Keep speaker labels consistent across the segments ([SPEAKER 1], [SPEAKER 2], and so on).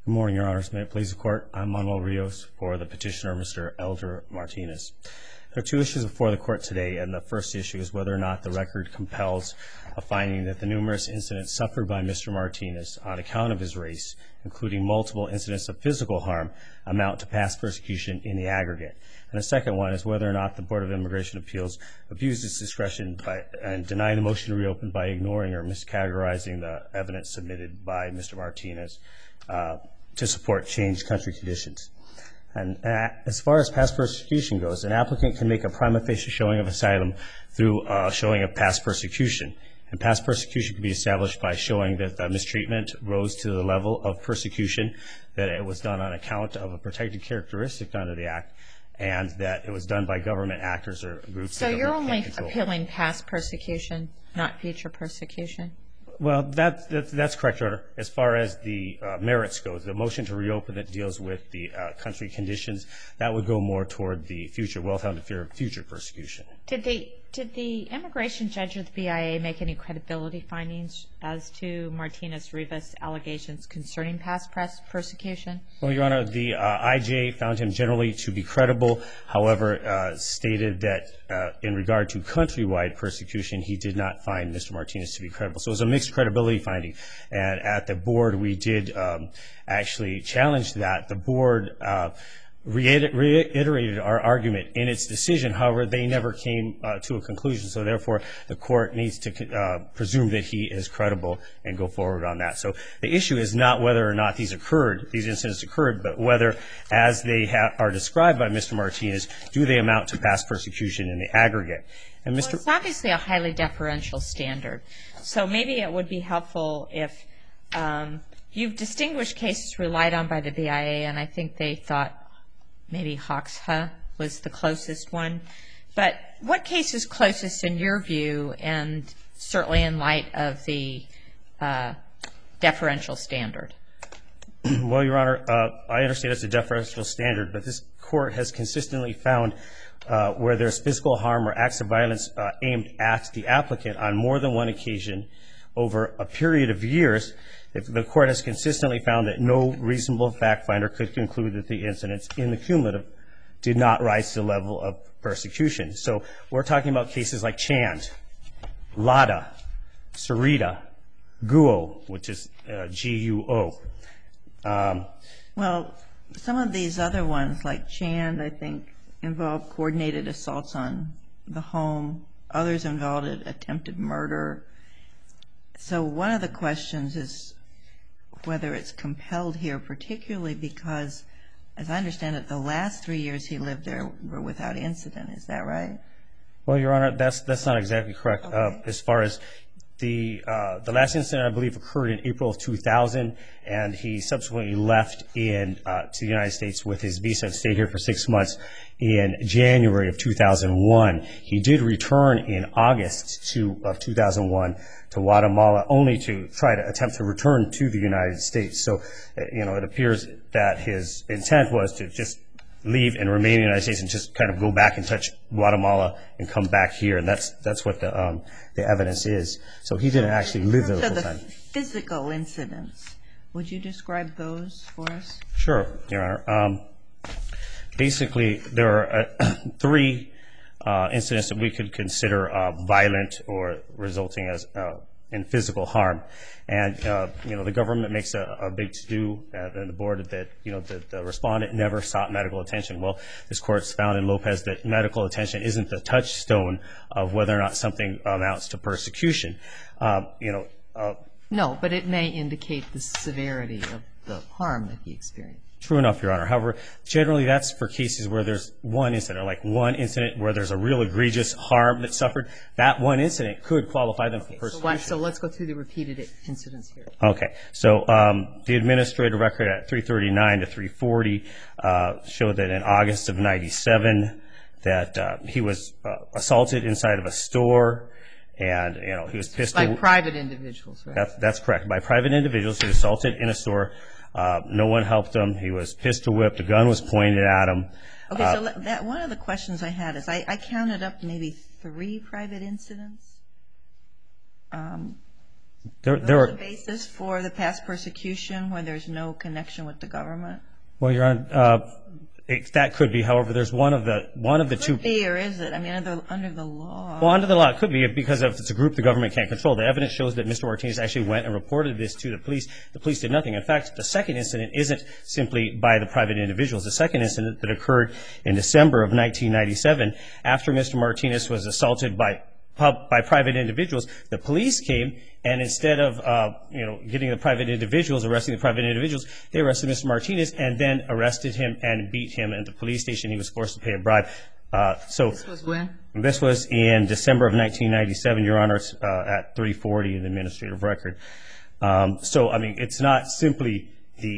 [SPEAKER 1] Good morning, Your Honors. May it please the Court, I'm Manuel Rios for the petitioner, Mr. Elder Martinez. There are two issues before the Court today, and the first issue is whether or not the record compels a finding that the numerous incidents suffered by Mr. Martinez on account of his race, including multiple incidents of physical harm, amount to past persecution in the aggregate. And the second one is whether or not the Board of Immigration Appeals abused its discretion and denying the motion to reopen by ignoring or miscategorizing the evidence submitted by Mr. Martinez to support changed country conditions. And as far as past persecution goes, an applicant can make a prima facie showing of asylum through showing of past persecution. And past persecution can be established by showing that the mistreatment rose to the level of persecution, that it was done on account of a protected characteristic under the Act, and that it was done by government actors or groups.
[SPEAKER 2] So you're only appealing past persecution, not future persecution?
[SPEAKER 1] Well, that's correct, Your Honor. As far as the merits go, the motion to reopen that deals with the country conditions, that would go more toward the future, well-founded fear of future persecution.
[SPEAKER 2] Did the immigration judge or the BIA make any credibility findings as to Martinez-Rivas' allegations concerning past persecution?
[SPEAKER 1] Well, Your Honor, the IJ found him generally to be credible, however, stated that in regard to countrywide persecution, he did not find Mr. Martinez to be credible. So it was a mixed credibility finding. And at the board, we did actually challenge that. The board reiterated our argument in its decision. However, they never came to a conclusion. So therefore, the court needs to presume that he is credible and go forward on that. So the issue is not whether or not these incidents occurred, but whether, as they are described by Mr. Martinez, do they amount to past persecution in the aggregate. And
[SPEAKER 2] Well, it's obviously a highly deferential standard. So maybe it would be helpful if you've distinguished cases relied on by the BIA, and I think they thought maybe Hoxha was the closest one. But what case is closest in your view, and certainly in light of the deferential standard?
[SPEAKER 1] Well, Your Honor, I understand it's a deferential standard, but this court has consistently found where there's physical harm or acts of violence aimed at the applicant on more than one occasion over a period of years, the court has consistently found that no reasonable fact finder could conclude that the incidents in the cumulative did not rise to the level of persecution. So we're talking about cases like Chand, Lada, Sarita, Guo, which is G-U-O.
[SPEAKER 3] Well, some of these other ones, like Chand, I think, involved coordinated assaults on the home. Others involved attempted murder. So one of the questions is whether it's compelled here, particularly because, as I understand it, the last 3 years he lived there were without incident. Is that right?
[SPEAKER 1] Well, Your Honor, that's not exactly correct.
[SPEAKER 3] Okay.
[SPEAKER 1] As far as the last incident, I believe, occurred in April of 2000, and he subsequently left to the United States with his visa and stayed here for 6 months in January of 2001. He did return in August of 2001 to Guatemala, only to try to attempt to return to the United States. So, it appears that his intent was to just leave and remain in the United States and just kind of go back and touch Guatemala and come back here. And that's what the evidence is. So he didn't actually live there the whole time.
[SPEAKER 3] In terms of the physical incidents, would you describe those for us?
[SPEAKER 1] Sure, Your Honor. Basically, there are 3 incidents that we could consider violent or resulting in physical harm. And, the government makes a big to-do in the board that, the respondent never sought medical attention. Well, this court's found in Lopez that medical attention isn't the touchstone of whether or not something amounts to persecution.
[SPEAKER 4] No, but it may indicate the severity of the harm that he experienced.
[SPEAKER 1] True enough, Your Honor. However, generally that's for cases where there's one incident, like one incident where there's a real egregious harm that's suffered. That one incident could qualify them for persecution.
[SPEAKER 4] So let's go through the repeated incidents here.
[SPEAKER 1] Okay. So the administrative record at 339 to 340 showed that in August of 97 that he was assaulted inside of a store, and he was pistol
[SPEAKER 4] by private individuals, right?
[SPEAKER 1] That's correct. By private individuals. He was assaulted in a store. No one helped him. He was pistol whipped. A gun was pointed at him.
[SPEAKER 3] Okay, so one of the questions I had is I counted up maybe 3 private incidents. Is there a basis for the past persecution when there's no connection with the government?
[SPEAKER 1] Well, Your Honor, that could be. However, there's one of the two.
[SPEAKER 3] Could be, or is it? I mean, under the law.
[SPEAKER 1] Well, under the law, it could be because if it's a group the government can't control. The evidence shows that Mr. Martinez actually went and reported this to the police. The police did nothing. In fact, the second incident isn't simply by the private individuals. The second incident that occurred in December of 1997, after Mr. Martinez was assaulted by private individuals, the police came, and instead of getting the private individuals, arresting the private individuals, they arrested Mr. Martinez and then arrested him and beat him at the police station. He was forced to pay a bribe.
[SPEAKER 4] This was when?
[SPEAKER 1] This was in December of 1997, Your Honor, at 340 in the administrative record. So, I mean, it's not simply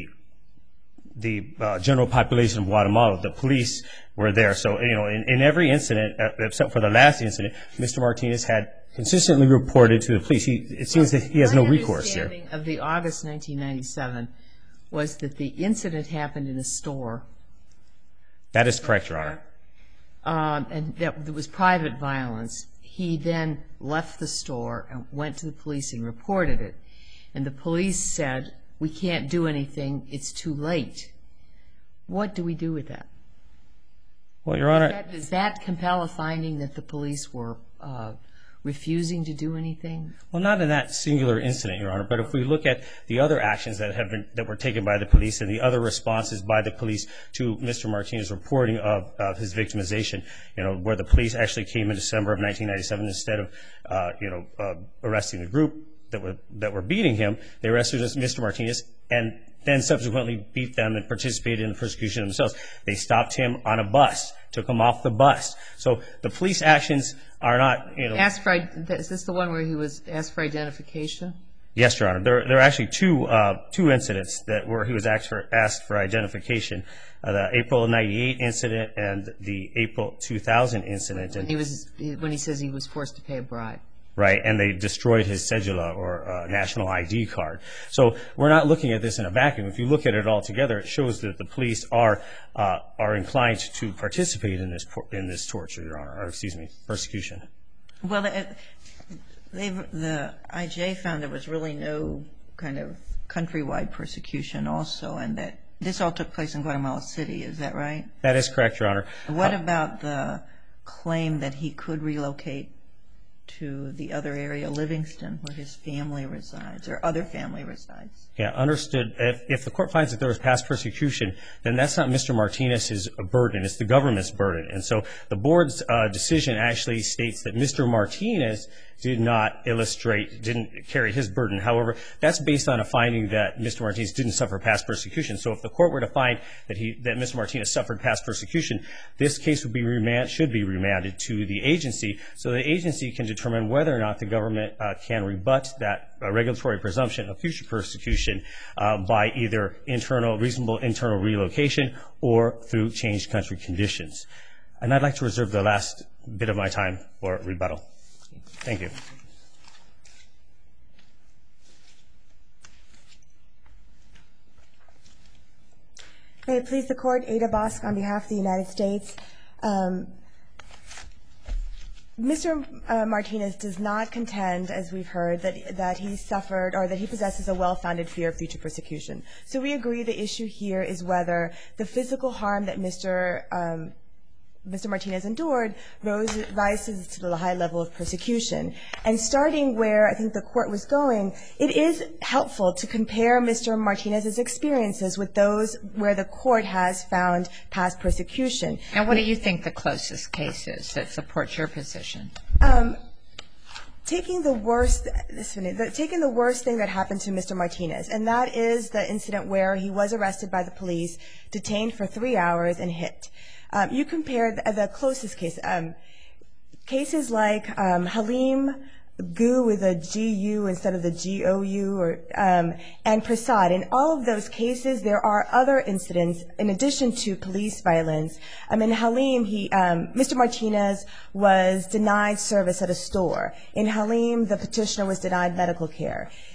[SPEAKER 1] the general population of Guatemala. The police were there. So, in every incident, except for the last incident, Mr. Martinez had consistently reported to the police. It seems that he has no recourse here.
[SPEAKER 4] My understanding of the August 1997 was that the incident happened in a store.
[SPEAKER 1] That is correct, Your Honor.
[SPEAKER 4] And that there was private violence. He then left the store and went to the police and reported it. And the police said, "We can't do anything. It's too late." What do we do with that?
[SPEAKER 1] Well, Your Honor,
[SPEAKER 4] does that compel a finding that the police were refusing to do anything?
[SPEAKER 1] well, not in that singular incident, Your Honor. But if we look at the other actions that were taken by the police and the other responses by the police to Mr. Martinez's reporting of his victimization, where the police actually came in December of 1997 instead of arresting the group that were beating him, they arrested Mr. Martinez and then subsequently beat them and participated in the persecution themselves. They stopped him on a bus, took him off the bus. So the police actions are not,
[SPEAKER 4] Is this the one where he was asked for identification?
[SPEAKER 1] Yes, Your Honor. There are actually two incidents where he was asked for identification. The April 98 incident and the April 2000 incident.
[SPEAKER 4] When he says he was forced to pay a bribe.
[SPEAKER 1] Right, and they destroyed his cedula or national ID card. So we're not looking at this in a vacuum. If you look at it all together, it shows that the police are inclined to participate in this torture, Your Honor, or persecution.
[SPEAKER 3] Well, the IJ found there was really no kind of countrywide persecution also, and that this all took place in Guatemala City. Is that right?
[SPEAKER 1] That is correct, Your Honor.
[SPEAKER 3] What about the claim that he could relocate to the other area, Livingston, where his family resides, or other family resides?
[SPEAKER 1] Yeah, understood. If the court finds that there was past persecution, then that's not Mr. Martinez's burden. It's the government's burden. And so the board's decision actually states that Mr. Martinez didn't carry his burden. However, that's based on a finding that Mr. Martinez didn't suffer past persecution. So if the court were to find that Mr. Martinez suffered past persecution, this case should be remanded to the agency so the agency can determine whether or not the government can rebut that regulatory presumption of future persecution by either reasonable internal relocation or through changed country conditions. And I'd like to reserve the last bit of my time for rebuttal. Thank you.
[SPEAKER 5] May it please the Court, Ada Bosk on behalf of the United States. Mr. Martinez does not contend, as we've heard, that he suffered or that he possesses a well-founded fear of future persecution. So we agree the issue here is whether the physical harm that Mr. Martinez endured rises to the high level of persecution. And starting where I think the Court was going, it is helpful to compare Mr. Martinez's experiences with those where the Court has found past persecution.
[SPEAKER 2] And what do you think the closest case is that supports your position?
[SPEAKER 5] Taking the worst thing that happened to Mr. Martinez, and that is the incident where he was arrested by the police, detained for 3 hours, and hit. You compare the closest case, cases like Halim Gu with a G-U instead of the G-O-U, and Prasad. In all of those cases, there are other incidents in addition to police violence. In Halim, Mr. Martinez was denied service at a store. In Halim, the petitioner was denied medical care.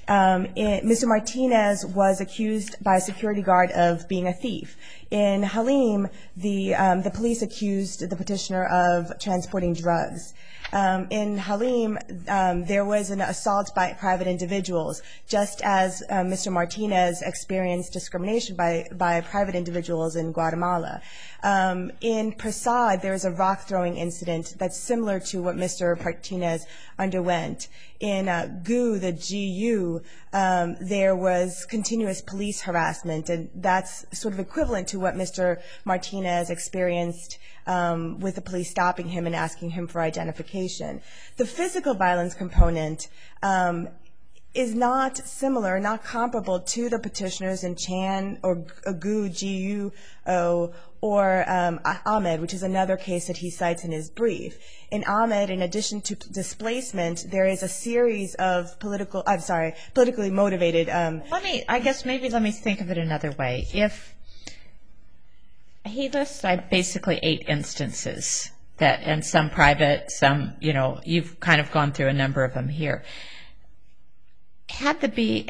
[SPEAKER 5] Mr. Martinez was accused by a security guard of being a thief. In Halim, the police accused the petitioner of transporting drugs. In Halim, there was an assault by private individuals, just as Mr. Martinez experienced discrimination by private individuals in Guatemala. In Prasad, there is a rock-throwing incident that's similar to what Mr. Martinez underwent. In GU, the GU, there was continuous police harassment, and that's sort of equivalent to what Mr. Martinez experienced with the police stopping him and asking him for identification. The physical violence component is not similar, not comparable to the petitioners in Chan or GU, GU, or Ahmed, which is another case that he cites in his brief. In Ahmed, in addition to displacement, there is a series of politically motivated.
[SPEAKER 2] Let me think of it another way. If he lists basically 8 instances and some private, some, you've kind of gone through a number of them here. Could the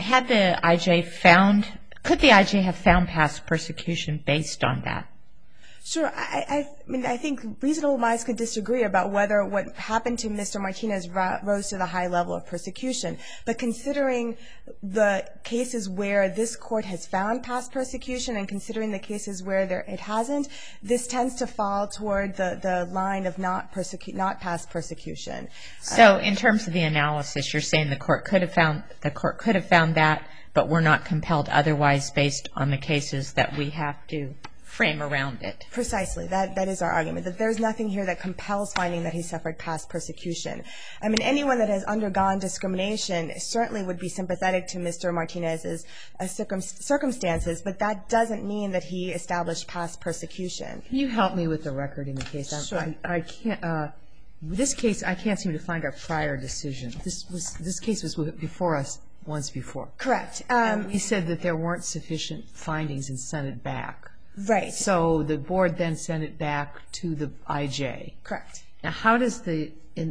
[SPEAKER 2] IJ have found past persecution based on that?
[SPEAKER 5] Sure. I think reasonable minds could disagree about whether what happened to Mr. Martinez rose to the high level of persecution. But considering the cases where this court has found past persecution and considering the cases where it hasn't, this tends to fall toward the line of not past persecution.
[SPEAKER 2] So in terms of the analysis, you're saying the court could have found that, but we're not compelled otherwise based on the cases that we have to frame around it.
[SPEAKER 5] Precisely. That is our argument, that there's nothing here that compels finding that he suffered past persecution. I mean, anyone that has undergone discrimination certainly would be sympathetic to Mr. Martinez's circumstances, but that doesn't mean that he established past persecution.
[SPEAKER 4] Can you help me with the record in the case?
[SPEAKER 5] Sure.
[SPEAKER 4] I can't. This case, I can't seem to find our prior decision. This case was before us once before.
[SPEAKER 5] Correct.
[SPEAKER 4] We said that there weren't sufficient findings and sent it back.
[SPEAKER 5] Right.
[SPEAKER 4] So the board then sent it back to the IJ.
[SPEAKER 5] Correct.
[SPEAKER 4] Now, how does the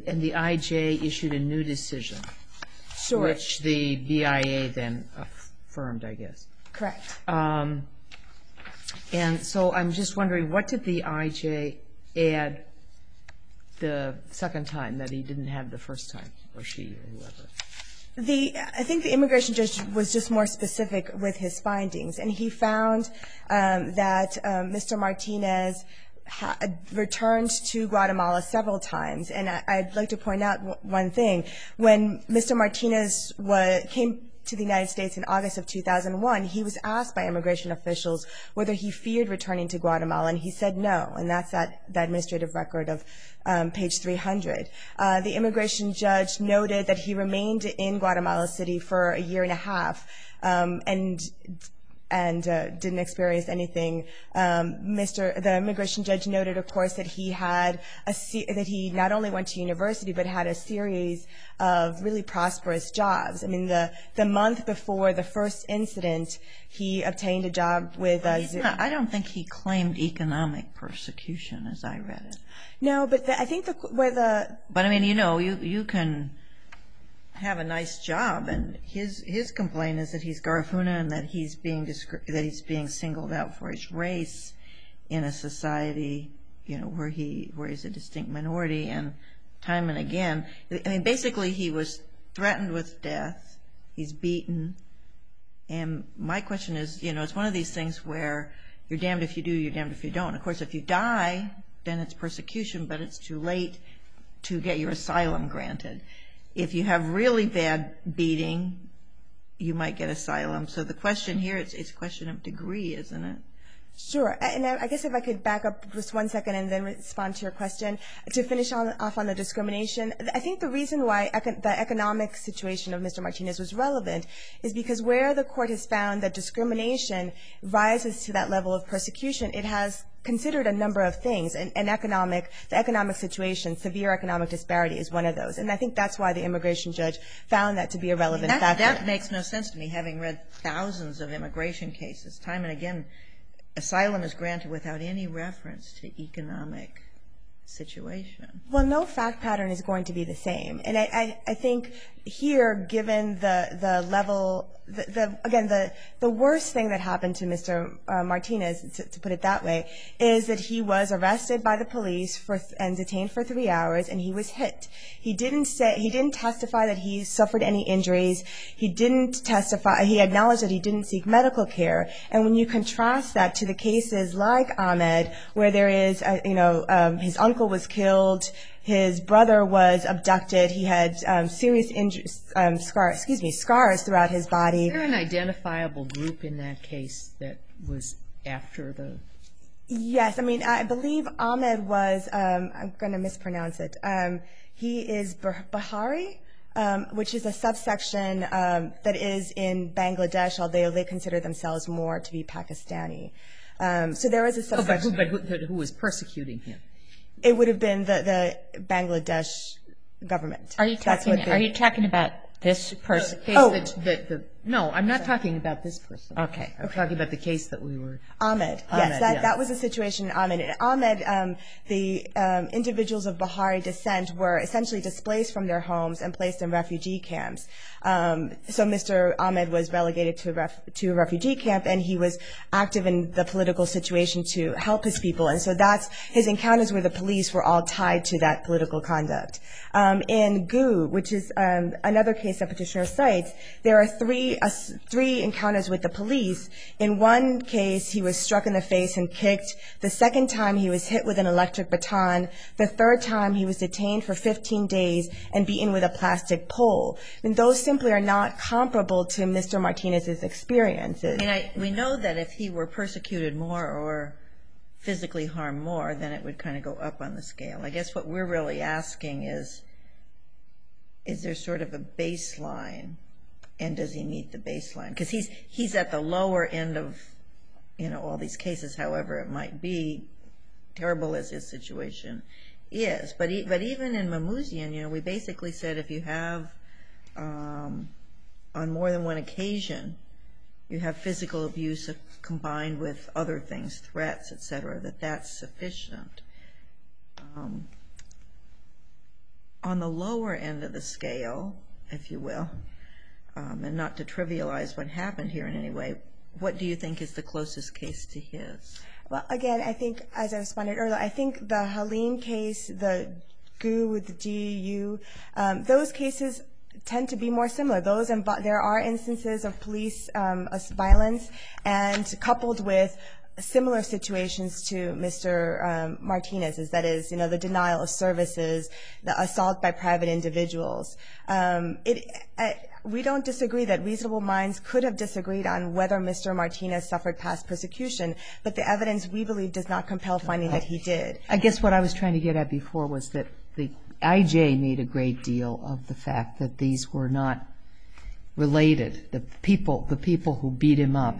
[SPEAKER 4] IJ issued a new decision?
[SPEAKER 5] Sure.
[SPEAKER 4] Which the BIA then affirmed, I guess.
[SPEAKER 5] Correct.
[SPEAKER 4] And so I'm just wondering, what did the IJ add the second time that he didn't have the first time, or she, or whoever?
[SPEAKER 5] I think the immigration judge was just more specific with his findings, and he found that Mr. Martinez returned to Guatemala several times. And I'd like to point out one thing. When Mr. Martinez came to the United States in August of 2001, he was asked by immigration officials whether he feared returning to Guatemala, and he said no, and that's the administrative record of page 300. The immigration judge noted that he remained in Guatemala City for a year and a half and didn't experience anything. The immigration judge noted, of course, that he not only went to university but had a series of really prosperous jobs. I mean, the month before the first incident, he obtained a job with.
[SPEAKER 3] I don't think he claimed economic persecution, as I read it.
[SPEAKER 5] No, but I think
[SPEAKER 3] But I mean, you can have a nice job, and his complaint is that he's Garifuna and that he's being singled out for his race in a society, where he's a distinct minority, and time and again, I mean, basically he was threatened with death. He's beaten, and my question is, it's one of these things where you're damned if you do, you're damned if you don't. Of course, if you die, then it's persecution, but it's too late to get your asylum granted. If you have really bad beating, you might get asylum. So the question here, it's a question of degree, isn't it?
[SPEAKER 5] Sure. And I guess if I could back up just 1 second and then respond to your question. To finish off on the discrimination, I think the reason why the economic situation of Mr. Martinez was relevant is because where the court has found that discrimination rises to that level of persecution, it has considered a number of things, and the economic situation, severe economic disparity is one of those. And I think that's why the immigration judge found that to be a relevant factor.
[SPEAKER 3] That makes no sense to me, having read thousands of immigration cases. Time and again, asylum is granted without any reference to economic situation.
[SPEAKER 5] Well, no fact pattern is going to be the same. And I think here, given the level, the worst thing that happened to Mr. Martinez, to put it that way, is that he was arrested by the police and detained for 3 hours, and he was hit. He didn't testify that he suffered any injuries. He didn't testify. He acknowledged that he didn't seek medical care. And when you contrast that to the cases like Ahmed, where there is, his uncle was killed, his brother was abducted, he had serious injuries, scars throughout his body.
[SPEAKER 4] Is there an identifiable group in that case that was after the?
[SPEAKER 5] Yes, I believe Ahmed was, I'm going to mispronounce it, he is Bahari, which is a subsection that is in Bangladesh, although they consider themselves more to be Pakistani. So there is a subsection.
[SPEAKER 4] But who was persecuting him?
[SPEAKER 5] It would have been the Bangladesh government.
[SPEAKER 2] Are you talking about this person?
[SPEAKER 4] No, I'm not talking about this person.
[SPEAKER 2] Okay.
[SPEAKER 4] I'm talking about the case that we were.
[SPEAKER 5] Ahmed. Yes, that was the situation in Ahmed. In Ahmed, the individuals of Bahari descent were essentially displaced from their homes and placed in refugee camps. So Mr. Ahmed was relegated to a refugee camp, and he was active in the political situation to help his people. And so his encounters with the police were all tied to that political conduct. In Gu, which is another case that Petitioner cites, there are three encounters with the police. In one case, he was struck in the face and kicked. The second time, he was hit with an electric baton. The third time, he was detained for 15 days and beaten with a plastic pole. And those simply are not comparable to Mr. Martinez's experiences.
[SPEAKER 3] We know that if he were persecuted more or physically harmed more, then it would kind of go up on the scale. I guess what we're really asking is there sort of a baseline, and does he meet the baseline? Because he's at the lower end of, all these cases, however it might be, terrible as his situation is. But even in Mamouzian, we basically said if you have, on more than one occasion, you have physical abuse combined with other things, threats, etc., that's sufficient. On the lower end of the scale, if you will, and not to trivialize what happened here in any way, what do you think is the closest case to his?
[SPEAKER 5] Well, again, I think, as I responded earlier, I think the Halim case, the GU with the GU, those cases tend to be more similar. There are instances of police violence, and coupled with similar situations to Mr. Martinez's, that is, the denial of services, the assault by private individuals. We don't disagree that reasonable minds could have disagreed on whether Mr. Martinez suffered past persecution, but the evidence, we believe, does not compel finding that he did.
[SPEAKER 4] I guess what I was trying to get at before was that the IJ made a great deal of the fact that these were not related. The people who beat him up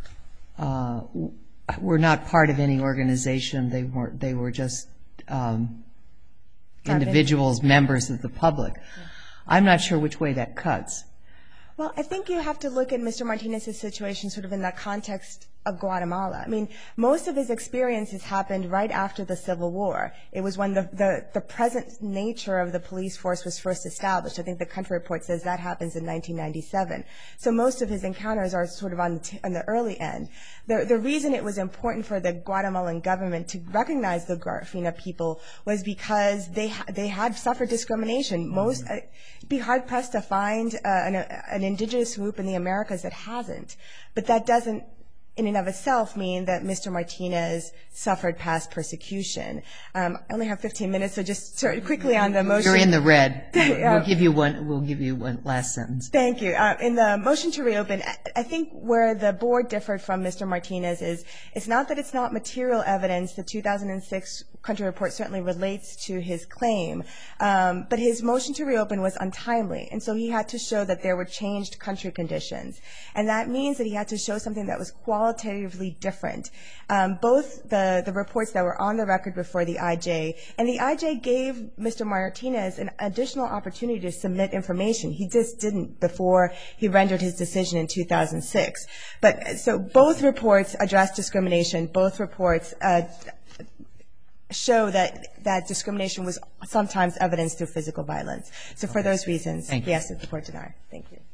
[SPEAKER 4] were not part of any organization. They were just individuals, members of the public. I'm not sure which way that cuts.
[SPEAKER 5] Well, I think you have to look at Mr. Martinez's situation sort of in the context of Guatemala. I mean, most of his experiences happened right after the Civil War. It was when the present nature of the police force was first established. I think the country report says that happens in 1997. So most of his encounters are sort of on the early end. The reason it was important for the Guatemalan government to recognize the Garifuna people was because they had suffered discrimination. It'd be hard-pressed to find an indigenous group in the Americas that hasn't. But that doesn't, in and of itself, mean that Mr. Martinez suffered past persecution. I only have 15 minutes, so just quickly on the motion.
[SPEAKER 4] You're in the red. We'll give you one last sentence.
[SPEAKER 5] Thank you. In the motion to reopen, I think where the board differed from Mr. Martinez is it's not that it's not material evidence. The 2006 country report certainly relates to his claim, but his motion to reopen was untimely, and so he had to show that there were changed country conditions, and that means that he had to show something that was qualitatively different. Both the reports that were on the record before the IJ, and the IJ gave Mr. Martinez an additional opportunity to submit information. He just didn't before he rendered his decision in 2006. But so both reports addressed discrimination. Both reports show that discrimination was sometimes evidenced through physical violence. So for those reasons, we ask that the court deny. Thank you.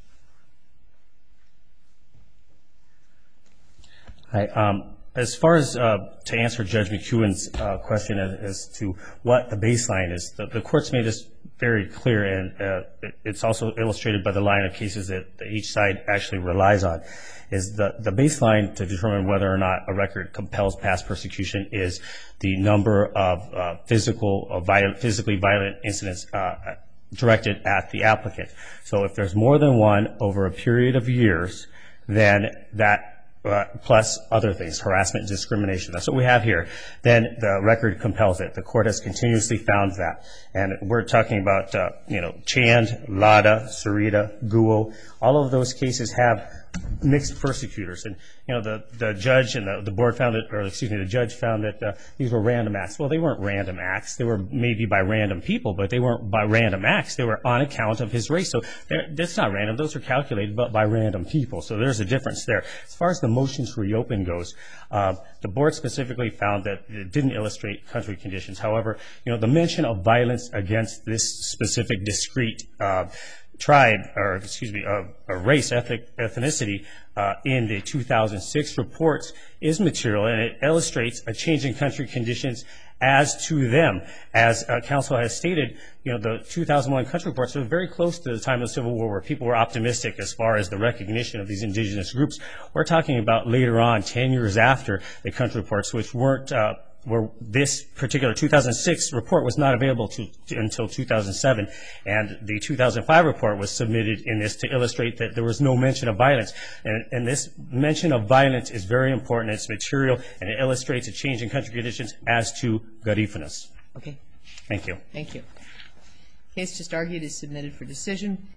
[SPEAKER 1] Hi. As far as to answer Judge McEwen's question as to what the baseline is, the court's made this very clear, and it's also illustrated by the line of cases that each side actually relies on, is the baseline to determine whether or not a record compels past persecution is the number of physically violent incidents directed at the applicant. So if there's more than one over a period of years, then that plus other things, harassment, discrimination. That's what we have here. Then the record compels it. The court has continuously found that. And we're talking about, Chand, Lada, Sarita, Guo. All of those cases have mixed persecutors. And, the judge and the board found it, or excuse me, the judge found that these were random acts. Well, they weren't random acts. They were maybe by random people, but they weren't by random acts. They were on account of his race. So that's not random. Those are calculated by random people. So there's a difference there. As far as the motion to reopen goes, the board specifically found that it didn't illustrate country conditions. However, the mention of violence against this specific discrete tribe, or excuse me, race, ethnicity in the 2006 reports is material, and it illustrates a change in country conditions as to them. As counsel has stated, the 2001 country reports are very close to the time of the Civil War, where people were optimistic as far as the recognition of these indigenous groups. We're talking about later on, 10 years after the country reports, which weren't where this particular 2006 report was not available until 2007, and the 2005 report was submitted in this to illustrate that there was no mention of violence. And this mention of violence is very important. It's material, and it illustrates a change in country conditions as to Garifunas.
[SPEAKER 4] Okay.
[SPEAKER 1] Thank you.
[SPEAKER 4] Thank you. Case just argued is submitted for decision.